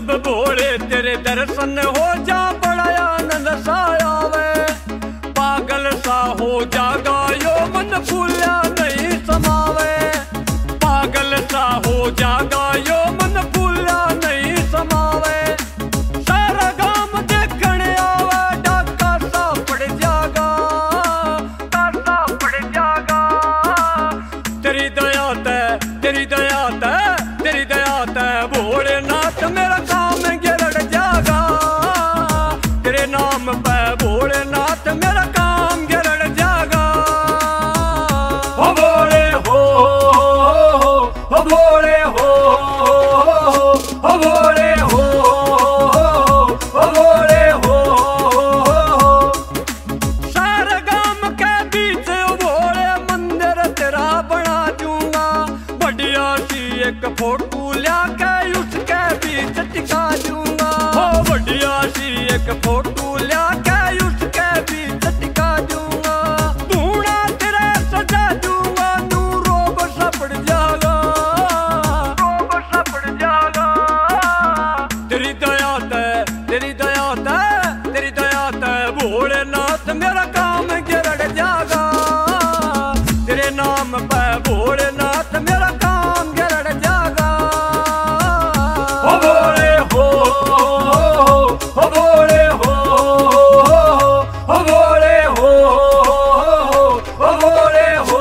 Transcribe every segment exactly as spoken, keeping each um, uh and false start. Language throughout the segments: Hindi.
जब भोले तेरे दर्शन हो जा बड़ा आनंद सा आवे, पागल सा हो जागा यो मन फूला नहीं समावे, पागल सा हो जागा यो मन फूला नहीं समावे। सारा गाम देखने आवे डाका सा पड़ जागा, सा पड़ जागा। तेरी दया ते तेरी दया ते तेरी दया ते भोलेनाथ मेरा काम गिरड़ जागा, तेरे नाम पे भोलेनाथ मेरा काम गिरड़ जागा। हो भोले हो हो भोले हो हो भोले हो हो भोले हो। सारे गांव के बीच भोले मंदिर तेरा बना दूंगा, बढ़िया सी एक फोटो लाके उसके बीच टिका दूंगा, हो बढ़िया सी एक फोटो लाके उसके बीच टिका दूंगा। धूना तेरे सजा दूंगा नू रोब सा पड़ जागा, रोब सा पड़ जागा। तेरी दया ते तेरी दया ते तेरी दया ते भोलेनाथ मेरा काम गिरड़ जागा, तेरे नाम पे भोलेनाथ मेरा काम गिरड़ जागा। हो भोले हो हो भोले हो हो भोले हो हो भोले हो।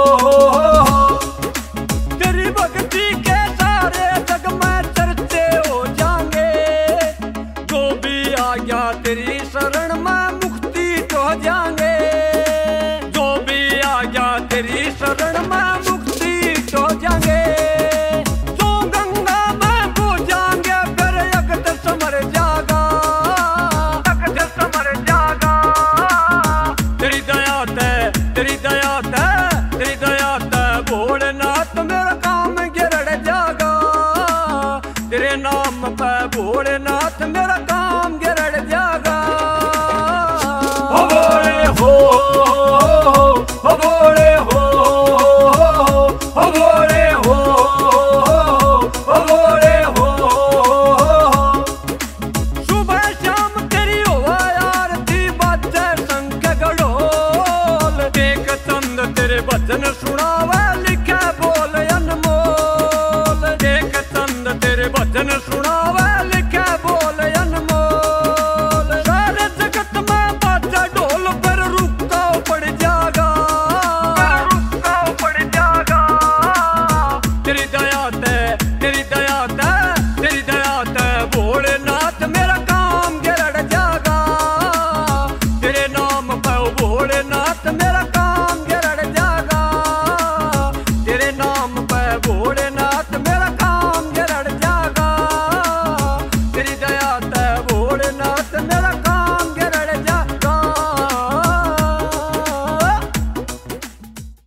तेरी भक्ति के सारे जग में चर्चे हो जाएंगे, जो भी आ गया तेरी शरण में मुक्ति तो जाएंगे, जो भी आ गया तेरी शरण में मुक्ति तो जाएंगे। जो गंगा में बो जाएंगे फिर जगत समर जागा, जगत समर जागा। तेरी दया ते तेरी दया ते तेरी दया ते भोलेनाथ मेरा काम गिरड़ जागा, तेरे नाम पे भोलेनाथ मेरा काम गिरड़ जागा। हो भोले हो हो भोले हो हो भोले हो हो भोले हो। सुबह शाम तेरी होवा आरती बाजे शंख गढ़ोल, देख चंद तेरे भजन सुनावे लिखे बोल अनमोल, देख चंद तेरे भजन सुना